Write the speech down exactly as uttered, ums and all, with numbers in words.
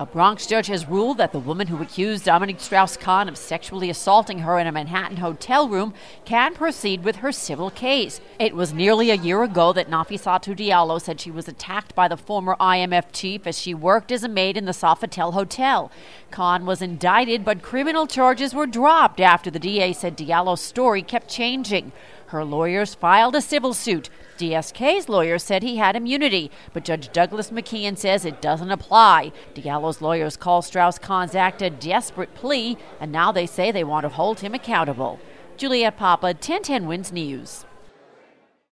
A Bronx judge has ruled that the woman who accused Dominique Strauss-Kahn of sexually assaulting her in a Manhattan hotel room can proceed with her civil case. It was nearly a year ago that Nafissatou Diallo said she was attacked by the former I M F chief as she worked as a maid in the Sofitel Hotel. Kahn was indicted, but criminal charges were dropped after the D A said Diallo's story kept changing. Her lawyers filed a civil suit. D S K's lawyer said he had immunity, but Judge Douglas McKeon says it doesn't apply. Diallo's lawyers call Strauss-Kahn's act a desperate plea, and now they say they want to hold him accountable. Juliette Papa, ten ten Wins News.